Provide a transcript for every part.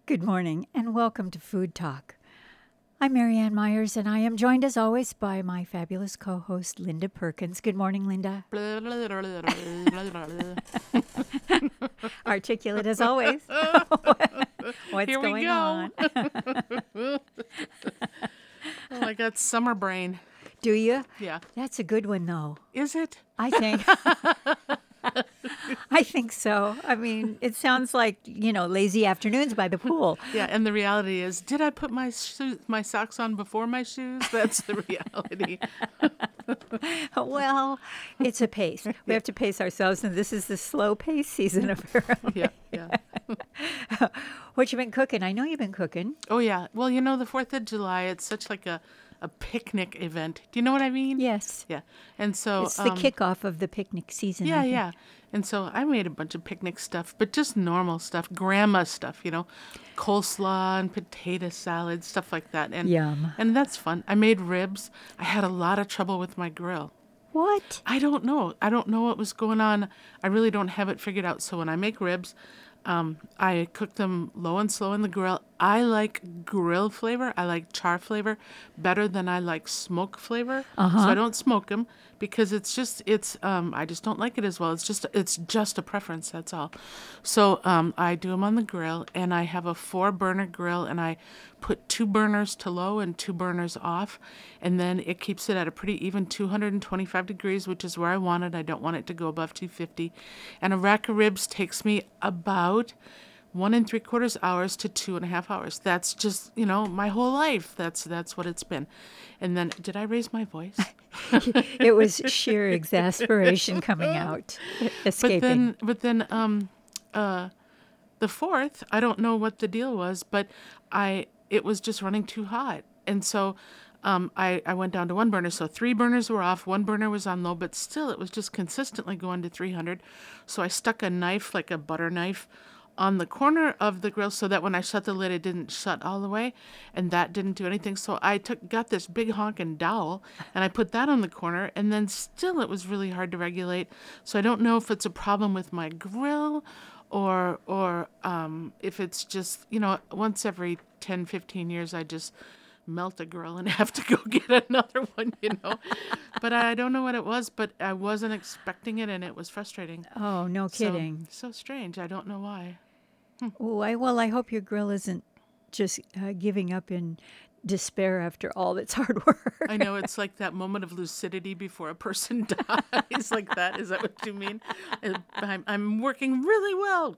Good morning and welcome to Food Talk. I'm Marianne Myers and I am joined as always by my fabulous co-host Linda Perkins. Good morning, Linda. Articulate as always. What's Here we going go. on? Oh, I got summer brain. Do you? Yeah. That's a good one though. Is it? I think. I think so. I mean, it sounds like, lazy afternoons by the pool. Yeah, and the reality is, did I put my socks on before my shoes? That's the reality. Well, it's a pace. We have to pace ourselves, and this is the slow pace season apparently. Yeah. What you been cooking? I know you've been cooking. Oh, yeah. Well, the 4th of July, it's such like a picnic event. Do you know what I mean? Yes. Yeah. And so It's the kickoff of the picnic season. I think. Yeah. And so I made a bunch of picnic stuff, but just normal stuff, grandma stuff, coleslaw and potato salad, stuff like that. And Yum. And that's fun. I made ribs. I had a lot of trouble with my grill. What? I don't know. I don't know what was going on. I really don't have it figured out. So when I make ribs, I cook them low and slow in the grill. I like grill flavor. I like char flavor better than I like smoke flavor. So I don't smoke them because I just don't like it as well. It's just a preference. That's all. So I do them on the grill, and I have a 4-burner grill, and I put 2 burners to low and 2 burners off, and then it keeps it at a pretty even 225 degrees, which is where I want it. I don't want it to go above 250. And a rack of ribs takes me about 1 3/4 hours to 2.5 hours. That's just, my whole life. That's what it's been. And then, did I raise my voice? It was sheer exasperation coming out, escaping. But then, the 4th, I don't know what the deal was, but it was just running too hot. And so I went down to 1 burner. So 3 burners were off, 1 burner was on low, but still it was just consistently going to 300. So I stuck a knife, like a butter knife, on the corner of the grill so that when I shut the lid, it didn't shut all the way, and that didn't do anything. So I got this big honking dowel, and I put that on the corner, and then still it was really hard to regulate. So I don't know if it's a problem with my grill or if it's just, once every 10, 15 years, I just melt a grill and have to go get another one. But I don't know what it was, but I wasn't expecting it, and it was frustrating. Oh, no kidding. So strange. I don't know why. Oh, I hope your grill isn't just giving up in despair after all that's hard work. I know, it's like that moment of lucidity before a person dies. Like that. Is that what you mean? I'm working really well.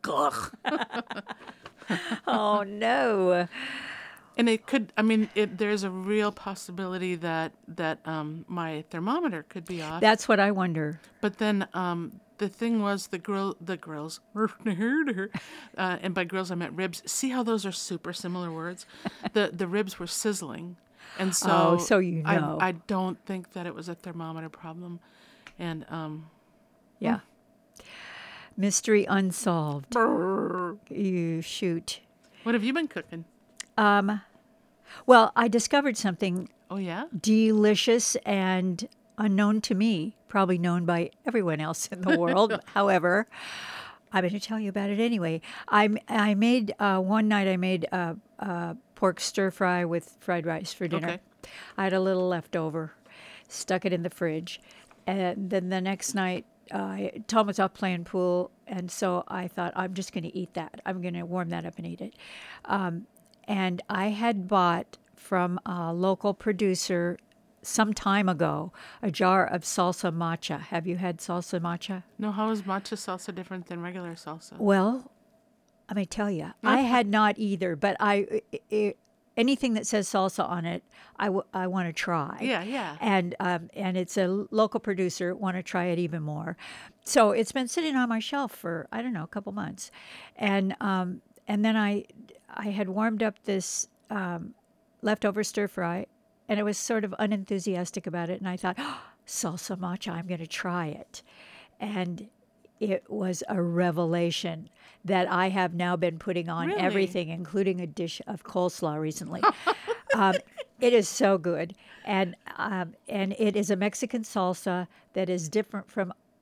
Oh, no. And it could, there's a real possibility that my thermometer could be off. That's what I wonder. But then the thing was the grills, and by grills I meant ribs. See how those are super similar words? The ribs were sizzling. And so, so I don't think that it was a thermometer problem. And yeah. Mystery unsolved. You shoot. What have you been cooking? Well, I discovered something Oh, yeah? delicious and unknown to me, probably known by everyone else in the world. However, I'm going to tell you about it anyway. I made one night. I made pork stir fry with fried rice for dinner. Okay. I had a little left over, stuck it in the fridge, and then the next night, Tom was off playing pool, and so I thought I'm just going to eat that. I'm going to warm that up and eat it. And I had bought from a local producer some time ago a jar of salsa matcha. Have you had salsa matcha? No, how is matcha salsa different than regular salsa? Well, let me tell you, I had not either, but anything that says salsa on it, I want to try. Yeah. And it's a local producer, want to try it even more. So it's been sitting on my shelf for, I don't know, a couple months. And then I had warmed up this leftover stir fry, and I was sort of unenthusiastic about it. And I thought, salsa matcha, I'm going to try it. And it was a revelation that I have now been putting on Really? everything, including a dish of coleslaw recently. It is so good. And it is a Mexican salsa that is different from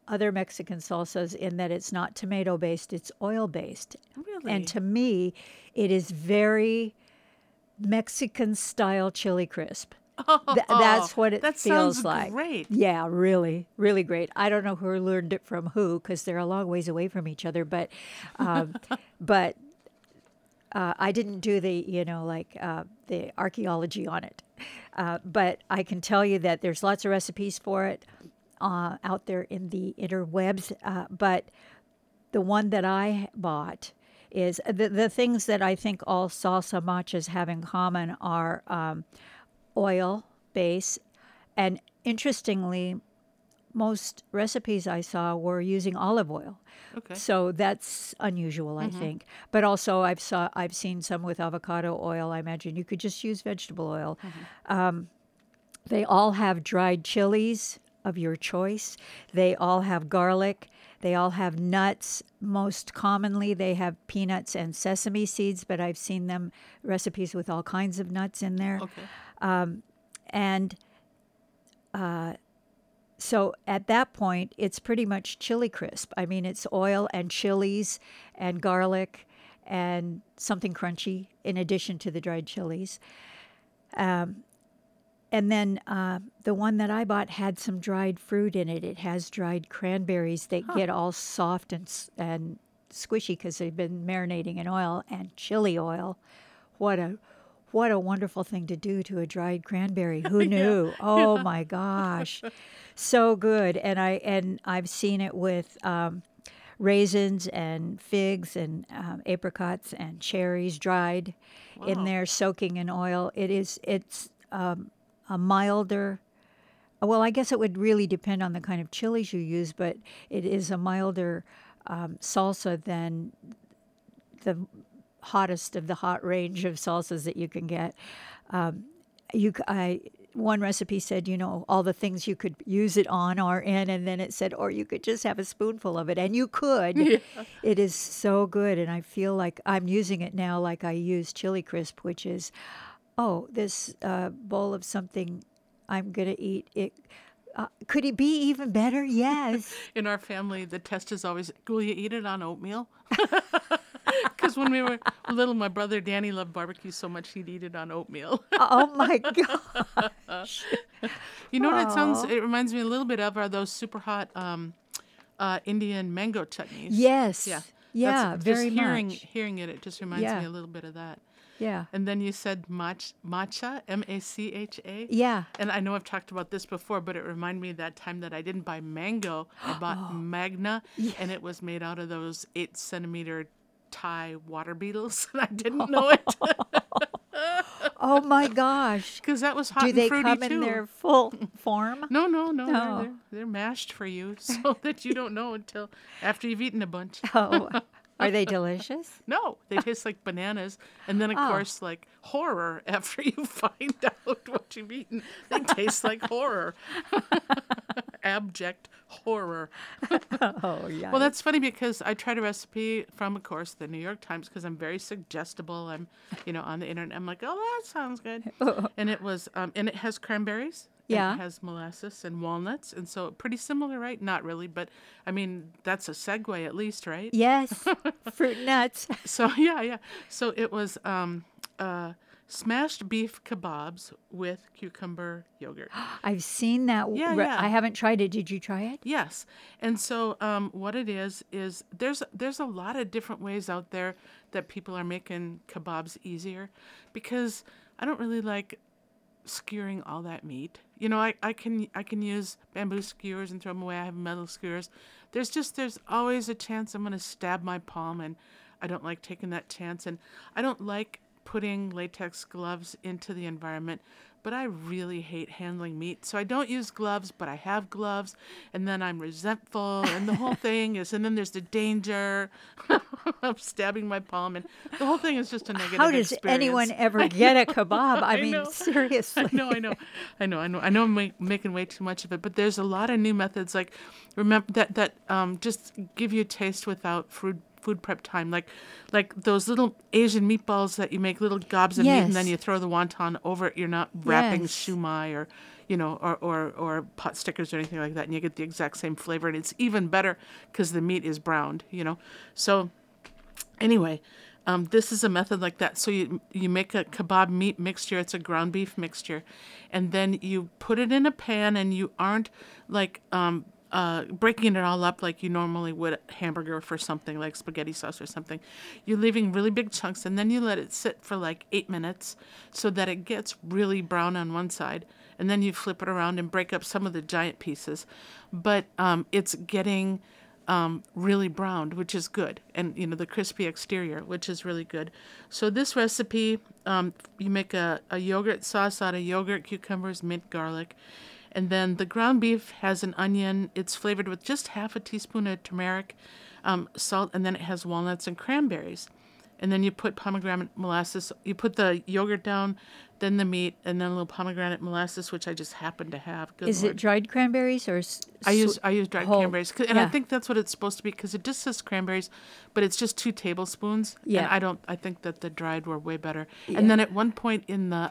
other Mexican salsas in that it's not tomato based, it's oil based. Really? And to me, it is very Mexican style chili crisp. That's what it that feels sounds like. great. Yeah, really, really great. I don't know who learned it from who because they're a long ways away from each other, but but I didn't do the archaeology on it. But I can tell you that there's lots of recipes for it out there in the interwebs. But the one that I bought is the things that I think all salsa machas have in common are oil base. And interestingly, most recipes I saw were using olive oil. Okay. So that's unusual, I think. But also I've seen some with avocado oil. I imagine you could just use vegetable oil. They all have dried chilies of your choice. They all have garlic. They all have nuts. Most commonly, they have peanuts and sesame seeds, but I've seen them recipes with all kinds of nuts in there. Okay. And so at that point, it's pretty much chili crisp. I mean, it's oil and chilies and garlic and something crunchy in addition to the dried chilies. And then the one that I bought had some dried fruit in it. It has dried cranberries. They get all soft and squishy because they've been marinating in oil and chili oil. What a wonderful thing to do to a dried cranberry. Who knew? Oh my gosh. So good. And I've seen it with raisins and figs and apricots and cherries dried in there soaking in oil. It's a milder, well, I guess it would really depend on the kind of chilies you use, but it is a milder salsa than the hottest of the hot range of salsas that you can get. One recipe said, all the things you could use it on are in, and then it said, or you could just have a spoonful of it, and you could. Yeah. It is so good, and I feel like I'm using it now like I use chili crisp, which is, this bowl of something I'm going to eat. Could it be even better? Yes. In our family, the test is always, will you eat it on oatmeal? Because when we were little, my brother Danny loved barbecue so much he'd eat it on oatmeal. Oh my gosh. You know what it reminds me a little bit of are those super hot Indian mango chutneys. Yes. Yeah. Yeah, very much. Hearing it just reminds me a little bit of that. Yeah. And then you said matcha, M-A-C-H-A. Yeah. And I know I've talked about this before, but it reminded me of that time that I didn't buy mango. I bought Magna, and it was made out of those 8-centimeter Thai water beetles, and I didn't know it. Oh my gosh. Because that was hot Do and they fruity come too. in their full form? No. They're mashed for you so that you don't know until after you've eaten a bunch. Oh, are they delicious? No, they taste like bananas. And then, of course, like horror after you find out what you've eaten. They taste like horror. Abject horror. Oh, yeah. Well, that's funny because I tried a recipe from, of course, the New York Times because I'm very suggestible. I'm, on the internet. I'm like, oh, that sounds good. And it was, and it has cranberries. Yeah. And it has molasses and walnuts. And so pretty similar, right? Not really, but I mean, that's a segue at least, right? Yes. Fruit nuts. So, yeah. So it was smashed beef kebabs with cucumber yogurt. I've seen that. Yeah. I haven't tried it. Did you try it? Yes. And so what it is there's a lot of different ways out there that people are making kebabs easier because I don't really like skewering all that meat. I can use bamboo skewers and throw them away. I have metal skewers. There's always a chance I'm going to stab my palm, and I don't like taking that chance. And I don't like putting latex gloves into the environment, but I really hate handling meat. So I don't use gloves, but I have gloves, and then I'm resentful, and the whole thing is, and then there's the danger of stabbing my palm, and the whole thing is just a negative How does experience. anyone ever get a kebab? I mean, know. seriously. I know. I'm making way too much of it, but there's a lot of new methods, like remember that just give you a taste without food food prep time, like those little Asian meatballs that you make little gobs of meat and then Yes. you throw the wonton over it. You're not wrapping Yes. shumai or or pot stickers or anything like that, and you get the exact same flavor, and it's even better because the meat is browned. So anyway, this is a method like that. So you make a kebab meat mixture. It's a ground beef mixture, and then you put it in a pan, and you aren't like breaking it all up like you normally would a hamburger for something like spaghetti sauce or something. You're leaving really big chunks, and then you let it sit for like 8 minutes so that it gets really brown on one side, and then you flip it around and break up some of the giant pieces. But it's getting really browned, which is good, and the crispy exterior, which is really good. So this recipe, you make a yogurt sauce out of yogurt, cucumbers, mint, garlic, and then the ground beef has an onion. It's flavored with just half a teaspoon of turmeric, salt, and then it has walnuts and cranberries. And then you put pomegranate molasses. You put the yogurt down, then the meat, and then a little pomegranate molasses, which I just happen to have. Good Is Lord. it dried cranberries or I use dried whole? cranberries, and I Yeah. think that's what it's supposed to be because it just says cranberries, but it's just 2 tablespoons. Yeah. And I think that the dried were way better. Yeah. And then at one point in the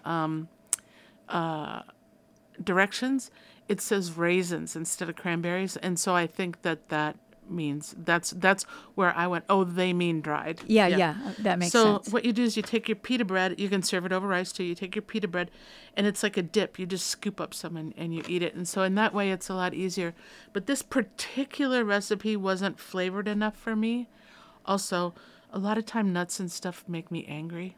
directions, it says raisins instead of cranberries, and so I think that means that's where I went. Oh, they mean dried. Yeah, that makes So sense. what you do is you take your pita bread. You can serve it over rice too. You take your pita bread, and it's like a dip. You just scoop up some and you eat it. And so in that way, it's a lot easier. But this particular recipe wasn't flavored enough for me. Also, a lot of time nuts and stuff make me angry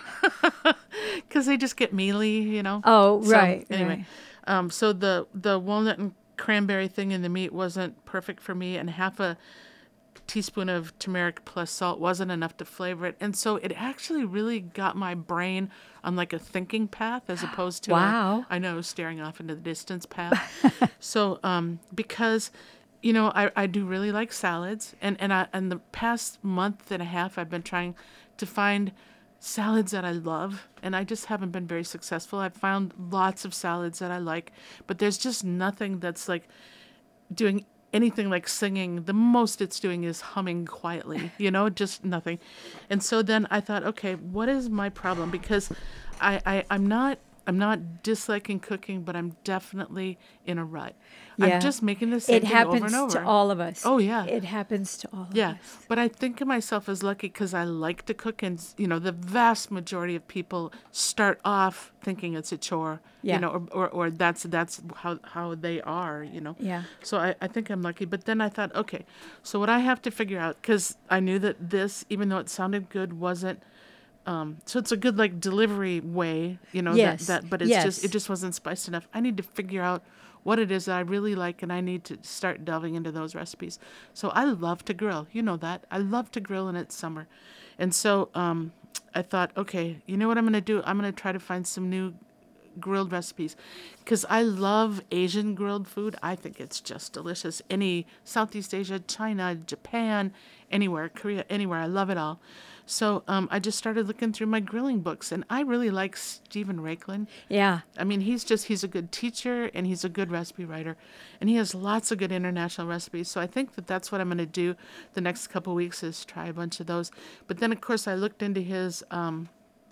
because they just get mealy. Oh, So, right. anyway, so the walnut and cranberry thing in the meat wasn't perfect for me, and half a teaspoon of turmeric plus salt wasn't enough to flavor it. And so it actually really got my brain on like a thinking path as opposed to Wow. I know, staring off into the distance path. So because I do really like salads, and the past month and a half I've been trying to find salads that I love, and I just haven't been very successful. I've found lots of salads that I like, but there's just nothing that's like doing anything like singing. The most it's doing is humming quietly, just nothing. And so then I thought, okay, what is my problem? Because I'm not disliking cooking, but I'm definitely in a rut. Yeah. I'm just making the same It thing happens over and over. to all of us. Oh, yeah. It happens to all of Yeah, us. but I think of myself as lucky because I like to cook, and the vast majority of people start off thinking it's a chore, Yeah. or that's how they are, Yeah. So I think I'm lucky. But then I thought, okay, so what I have to figure out, because I knew that this, even though it sounded good, wasn't. So it's a good like delivery way, Yes. but it's Yes. it just wasn't spiced enough. I need to figure out what it is that I really like, and I need to start delving into those recipes. So I love to grill. You know that. I love to grill, and it's summer. And so I thought, okay, you know what I'm going to do? I'm going to try to find some new grilled recipes because I love Asian grilled food. I think it's just delicious. Any Southeast Asia, China, Japan, anywhere, Korea, anywhere. I love it all. So I just started looking through my grilling books, and I really like Stephen Raiklin. Yeah. I mean, he's a good teacher, and he's a good recipe writer, and he has lots of good international recipes. So I think that's what I'm going to do the next couple weeks is try a bunch of those. But then, of course, I looked into his, on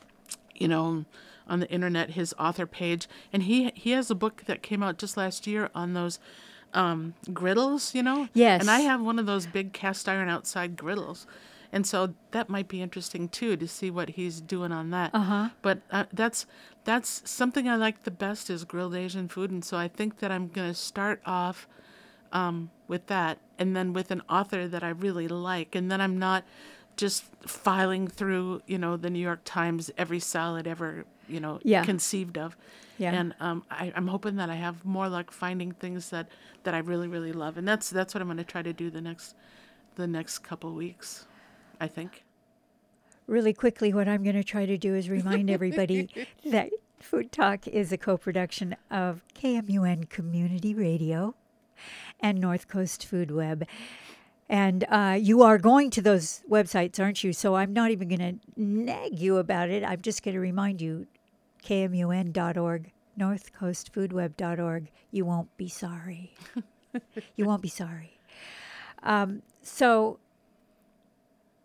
the internet, his author page, and he has a book that came out just last year on those griddles, Yes. And I have one of those big cast iron outside griddles. And so that might be interesting too to see what he's doing on that. Uh-huh. But that's something I like the best is grilled Asian food, and so I think that I'm going to start off with that, and then with an author that I really like, and then I'm not just filing through the New York Times every salad ever Yeah. conceived of. Yeah. And I'm hoping that I have more luck finding things that I really really love, and that's what I'm going to try to do the next couple weeks, I think. Really quickly, what I'm going to try to do is remind everybody that Food Talk is a co-production of KMUN Community Radio and North Coast Food Web. And you are going to those websites, aren't you? So I'm not even going to nag you about it. I'm just going to remind you, KMUN.org, northcoastfoodweb.org. You won't be sorry. You won't be sorry. So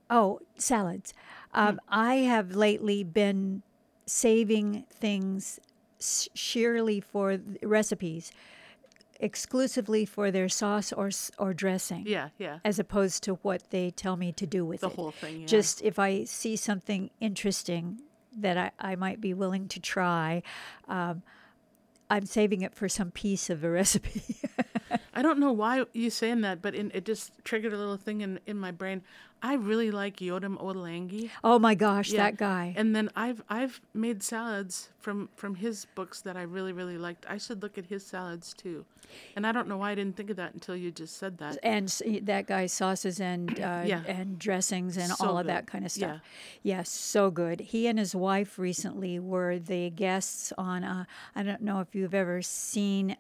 Oh, salads. I have lately been saving things sheerly for recipes, exclusively for their sauce or dressing, Yeah, yeah. as opposed to what they tell me to do with The it. whole thing, yeah. Just if I see something interesting that I might be willing to try, I'm saving it for some piece of the recipe. I don't know why you saying that, but it just triggered a little thing in my brain. I really like Yodam Ottolenghi. Oh my gosh, Yeah. that guy. And then I've made salads from his books that I really, really liked. I should look at his salads too. And I don't know why I didn't think of that until you just said that. And that guy's sauces Yeah. and dressings and So all of good. that kind of stuff. Yeah. Yes, so good. He and his wife recently were the guests on. I don't know if you've ever seen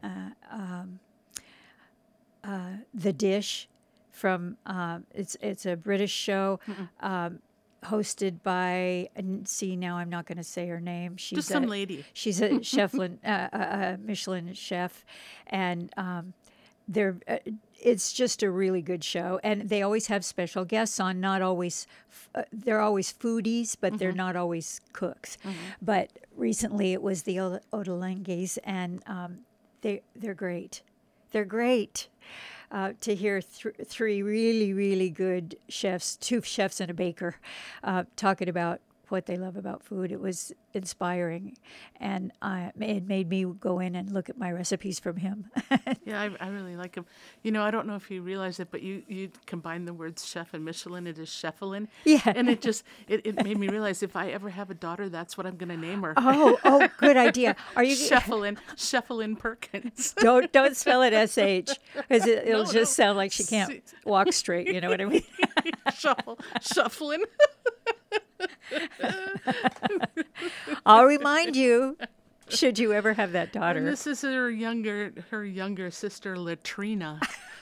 The Dish from. It's a British show. Hosted by, and see, now I'm not going to say her name. She's Just some lady. She's a Michelin chef, and they're it's just a really good show, and they always have special guests on. Not always, they're always foodies, but they're not always cooks. But recently, it was the Ottolenghi's, and they're great. They're great. To hear three really, really good chefs, two chefs and a baker, talking about what they love about food. It was inspiring, and it made me go in and look at my recipes from him. Yeah, I really like him. You know, I don't know if you realize it, but you combine the words chef and Michelin, it is Cheffelin. Yeah. And it made me realize if I ever have a daughter, that's what I'm going to name her. Oh, good idea. Are you Sheffelin Perkins. don't spell it SH, because it'll No, just no. sound like she can't walk straight. You know what I mean? Shuffling. I'll remind you, should you ever have that daughter. And this is her younger sister, Latrina.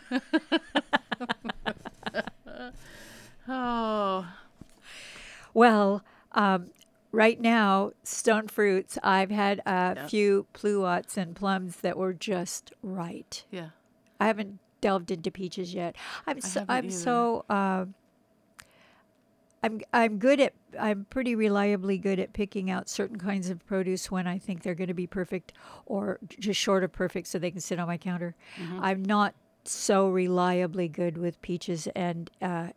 Oh, Well, right now, stone fruits. I've had a few pluots and plums that were just right. yeah. I haven't delved into peaches yet. haven't I'm either. so I'm pretty reliably good at picking out certain kinds of produce when I think they're going to be perfect or just short of perfect, so they can sit on my counter. I'm not so reliably good with peaches and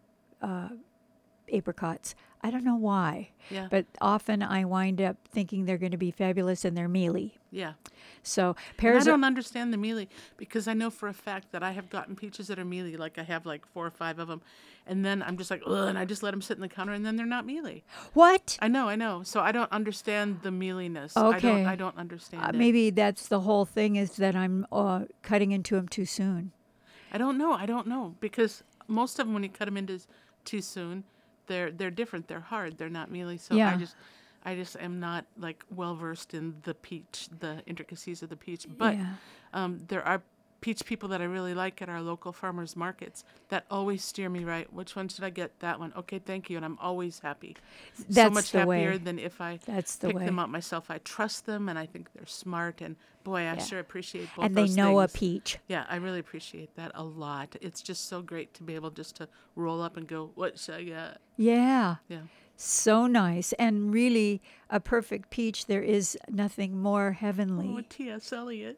apricots. I don't know why, Yeah. but often I wind up thinking they're going to be fabulous and they're mealy. Yeah. So And I pears are don't understand the mealy because I know for a fact that I have gotten peaches that are mealy, like I have like 4 or 5 of them, and then I'm just like, ugh, and I just let them sit in the counter, and then they're not mealy. what? I know. So I don't understand the mealiness. Okay. I don't understand it. Maybe that's the whole thing, is that I'm cutting into them too soon. I don't know because most of them, when you cut them into too soon, they're different. They're hard. They're not mealy. So Yeah. I just am not like well versed in the intricacies of the peach. But Yeah. there are peach people that I really like at our local farmers markets that always steer me right. Which one should I get? That one. Okay, thank you. And I'm always happy. So That's much the happier way. than if I That's the pick way. them out myself. I trust them and I think they're smart. And boy, I Yeah. sure appreciate both And they those know a things. peach. Yeah, I really appreciate that a lot. It's just so great to be able just to roll up and go, what should I get? Yeah. Yeah. So nice. And really, a perfect peach, there is nothing more Oh, heavenly. T.S. Eliot.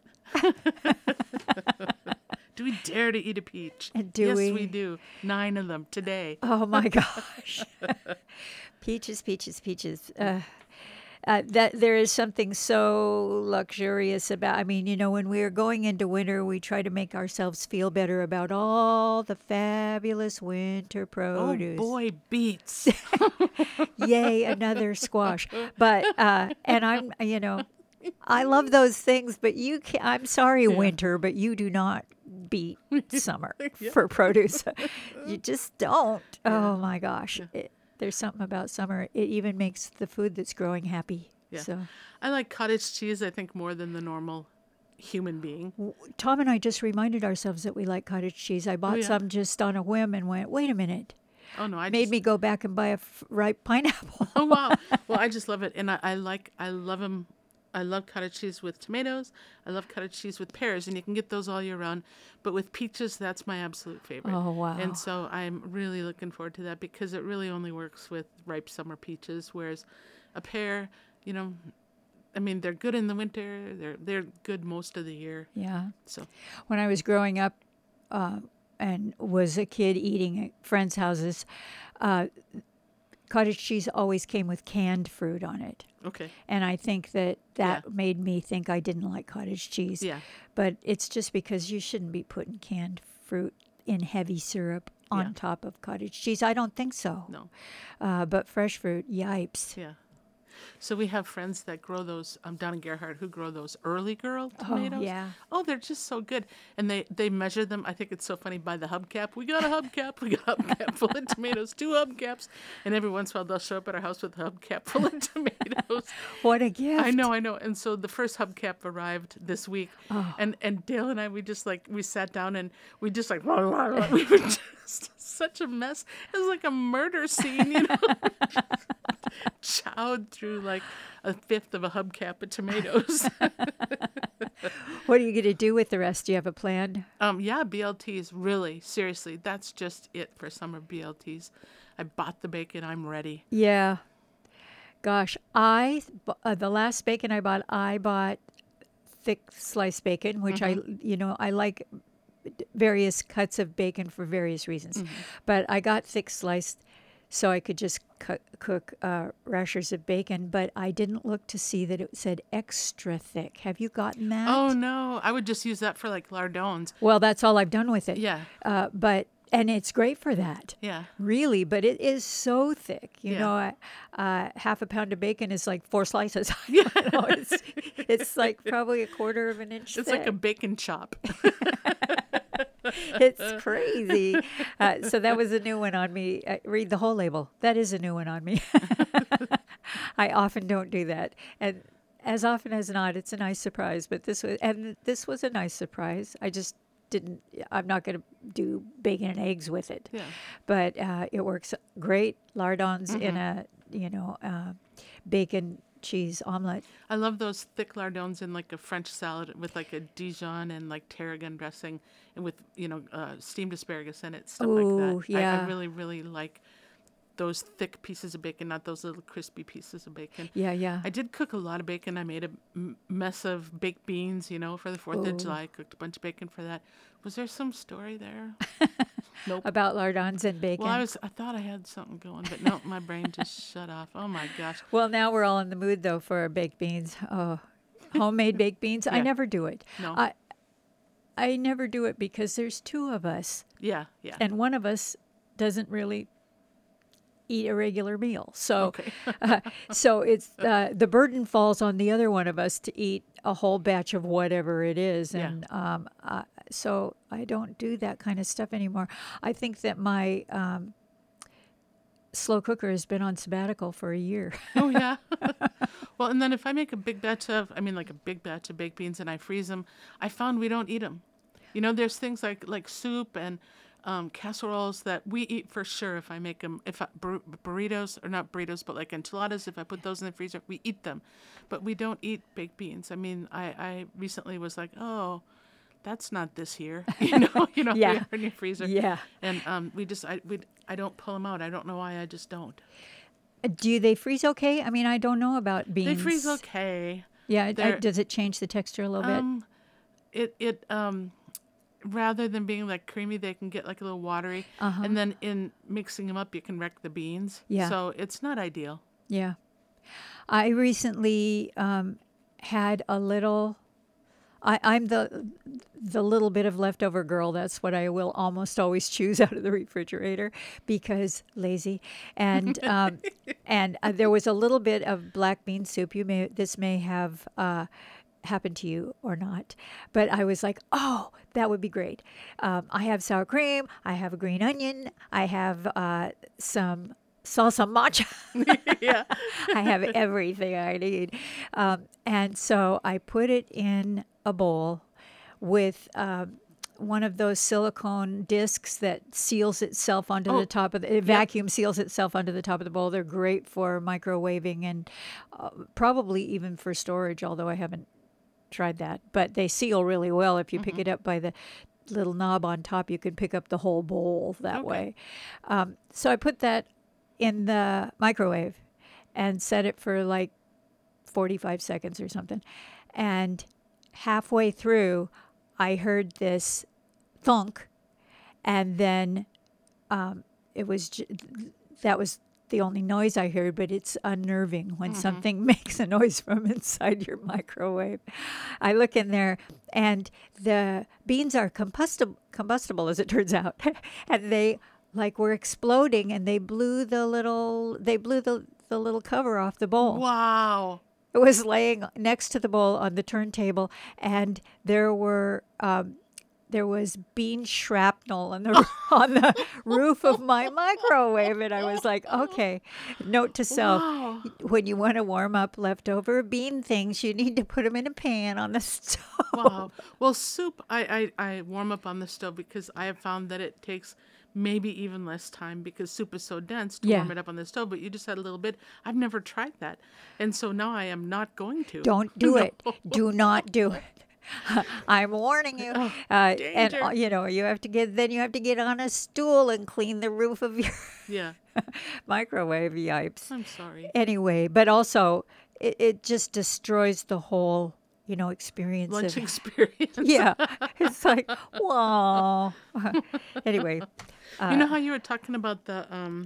Do we dare to eat a peach? Do yes, we? we do. 9 of them today. Oh my gosh. Peaches, peaches, peaches. That there is something so luxurious about. I mean, when we are going into winter, we try to make ourselves feel better about all the fabulous winter produce. Oh boy, beets. Yay, another squash. But and I love those things, but I'm sorry, winter, but you do not beat summer for produce. You just don't. Oh my gosh. There's something about summer. It even makes the food that's growing happy. Yeah. So I like cottage cheese, I think, more than the normal human being. Tom and I just reminded ourselves that we like cottage cheese. I bought yeah. some just on a whim and went, wait a minute. Oh no, Made me go back and buy a ripe pineapple. Oh wow. Well, I just love it, and I love them I love cottage cheese with tomatoes. I love cottage cheese with pears, and you can get those all year round. But with peaches, that's my absolute favorite. Oh, wow. And so I'm really looking forward to that because it really only works with ripe summer peaches, whereas a pear, you know, I mean, they're good in the winter. They're good most of the year. Yeah. So When I was growing up and was a kid eating at friends' houses, cottage cheese always came with canned fruit on it. okay, And I think that made me think I didn't like cottage cheese. yeah, But it's just because you shouldn't be putting canned fruit in heavy syrup on Yeah. top of cottage cheese. I don't think so. no, But fresh fruit, yipes. yeah. So we have friends that grow those down in Gerhardt who grow those early girl tomatoes. Oh, yeah. Oh, they're just so good. And they measure them. I think it's so funny by the hubcap. We got a hubcap. We got a hubcap full of tomatoes, 2 hubcaps. And every once in a while they'll show up at our house with a hubcap full of tomatoes. What a gift. I know. And so the first hubcap arrived this week. And Dale and I, we sat down and we just like, we were just such a mess. It was like a murder scene, you know. Chowed through like a fifth of a hubcap of tomatoes. What are you going to do with the rest? Do you have a plan? Yeah, BLTs, really, seriously, that's just it for summer BLTs. I bought the bacon, I'm ready. Yeah. Gosh, the last bacon I bought thick sliced bacon, which I like various cuts of bacon for various reasons. But I got thick sliced so I could just cook rashers of bacon, but I didn't look to see that it said extra thick. Have you gotten that? Oh no, I would just use that for like lardons. Well, that's all I've done with it. Yeah, And it's great for that. yeah. Really, but it is so thick. You Yeah. know, half a pound of bacon is like 4 slices. You know, it's like probably a quarter of an inch It's thick. like a bacon chop. It's crazy. So that was a new one on me. Read the whole label. That is a new one on me. I often don't do that. And as often as not, it's a nice surprise. But this was a nice surprise. I just didn't, I'm not going to do bacon and eggs with it. Yeah. But it works great. Lardons in a, bacon cheese omelet. I love those thick lardons in like a French salad with like a Dijon and like tarragon dressing and with, steamed asparagus in it, stuff like Ooh, that. yeah. I really, really like those thick pieces of bacon, not those little crispy pieces of bacon. Yeah, yeah. I did cook a lot of bacon. I made a mess of baked beans, for the 4th of July. I cooked a bunch of bacon for that. Was there some story there? Nope. About lardons and bacon. Well, I thought I had something going, but no, my brain just shut off. Oh my gosh. Well, now we're all in the mood though for baked beans. Oh, homemade baked beans. I Yeah. never do it. No. I never do it because there's 2 of us, Yeah, yeah. and one of us doesn't really eat a regular meal. So, Okay. so it's the burden falls on the other one of us to eat a whole batch of whatever it is, Yeah. and so I don't do that kind of stuff anymore. I think that my slow cooker has been on sabbatical for a year. Oh yeah. Well, and then if I make a big batch of baked beans and I freeze them, I found we don't eat them. There's things like soup and casseroles that we eat for sure if I make them. Burritos, or not burritos, but like enchiladas, if I put those in the freezer, we eat them. But we don't eat baked beans. I mean, I recently was like, oh, that's not this year. Yeah. They are in your freezer. Yeah. And I don't pull them out. I don't know why. I just don't. Do they freeze okay? I mean, I don't know about beans. They freeze okay. Yeah. They're- Does it change the texture a little bit? It rather than being like creamy, they can get like a little watery. And then in mixing them up, you can wreck the beans. Yeah. So it's not ideal. Yeah. I recently had a little. I'm the little bit of leftover girl. That's what I will almost always choose out of the refrigerator because lazy. And there was a little bit of black bean soup. This may have happened to you or not, but I was like, oh, that would be great. I have sour cream. I have a green onion. I have some salsa matcha. Yeah. I have everything I need. And so I put it in a bowl with one of those silicone discs that seals itself onto Oh, the top of the vacuum seals itself onto the top of the bowl. They're great for microwaving and probably even for storage, although I haven't tried that. But they seal really well if you pick it up by the little knob on top. You can pick up the whole bowl that Okay. way. So I put that in the microwave and set it for like 45 seconds or something. And halfway through, I heard this thunk, and then it was that was the only noise I heard, but it's unnerving when something makes a noise from inside your microwave. I look in there, and the beans are combustible as it turns out, and they like were exploding, and they blew the little cover off the bowl. Wow. It was laying next to the bowl on the turntable, and there was bean shrapnel on the roof of my microwave, and I was like, okay. Note to self: Wow. when you want to warm up leftover bean things, you need to put them in a pan on the stove. Wow. Well, soup, I warm up on the stove because I have found that it takes maybe even less time because soup is so dense to Yeah. warm it up on the stove, but you just add a little bit. I've never tried that. And so now I am not going to. Don't do it. Do not do it. I'm warning you. And danger. you have to get on a stool and clean the roof of your Yeah. microwave. Yipes. I'm sorry. Anyway, but also it just destroys the whole experience Lunch of experience. yeah. It's like wow. Anyway, You know how you were talking about the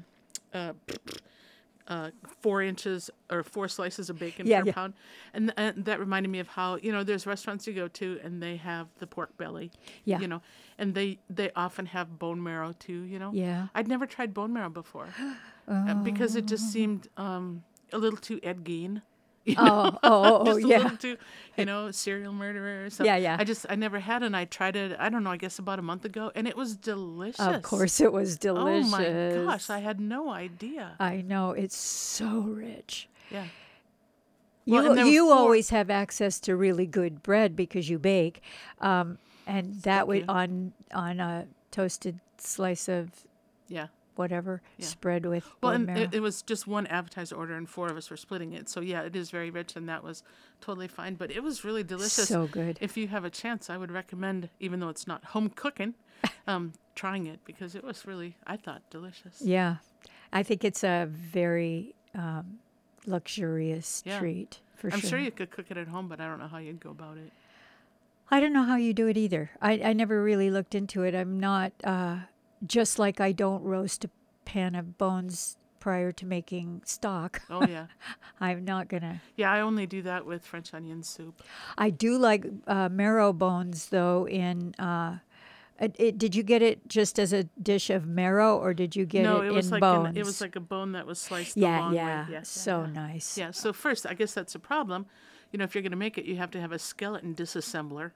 4 inches or 4 slices of bacon Yeah, per yeah. pound, and that reminded me of how there's restaurants you go to and they have the pork belly, Yeah. and they often have bone marrow too. Yeah. I'd never tried bone marrow before because it just seemed a little too Ed Gein. Just a yeah. little too, serial murderer or something. Yeah, yeah. I never had, and I tried it. I don't know. I guess about a month ago, and it was delicious. Of course, it was delicious. Oh my gosh, I had no idea. I know, it's so rich. Yeah. Well, You and there were you 4 always have access to really good bread because you bake, and that would you. on a toasted slice of Yeah. whatever spread with Well, bone and marrow. it was just one appetizer order, and 4 of us were splitting it. So yeah, it is very rich, and that was totally fine. But it was really delicious. So good. If you have a chance, I would recommend, even though it's not home cooking, trying it because it was really, I thought, delicious. Yeah, I think it's a very luxurious Yeah. treat for I'm sure. sure you could cook it at home, but I don't know how you'd go about it. I don't know how you do it either. I never really looked into it. I'm not, just like I don't roast a pan of bones prior to making stock. Oh yeah, I'm not going to. yeah. I only do that with French onion soup. I do like marrow bones, though, in. Did you get it just as a dish of marrow, or did you get No, it it was in like bones? it was like a bone that was sliced the yeah, long yeah, way. Yeah, so yeah. nice. Yeah, so first, I guess that's a problem. If you're going to make it, you have to have a skeleton disassembler.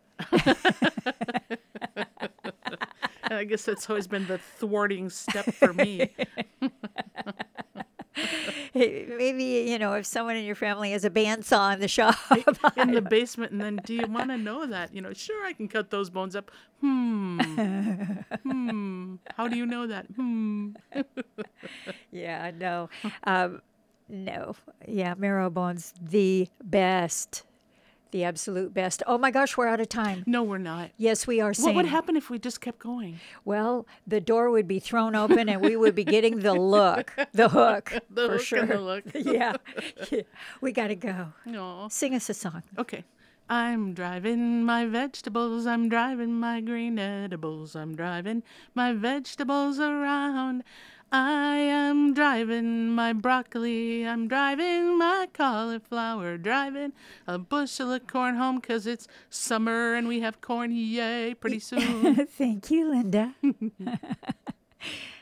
And I guess that's always been the thwarting step for me. Maybe if someone in your family has a bandsaw in the shop. In the basement, and then do you want to know that? Sure, I can cut those bones up. How do you know that? Yeah, no. No. Yeah, marrow bones, the best. The absolute best. Oh my gosh, we're out of time. No, we're not. Yes, we are What saying. would happen if we just kept going? Well, the door would be thrown open and we would be getting the hook, The for hook sure. and the look. Yeah. We got to go. Aw. Sing us a song. Okay. I'm driving my vegetables, I'm driving my green edibles, I'm driving my vegetables around. I am driving my broccoli, I'm driving my cauliflower, driving a bushel of corn home 'cause it's summer and we have corn, yay, pretty soon. Thank you, Linda.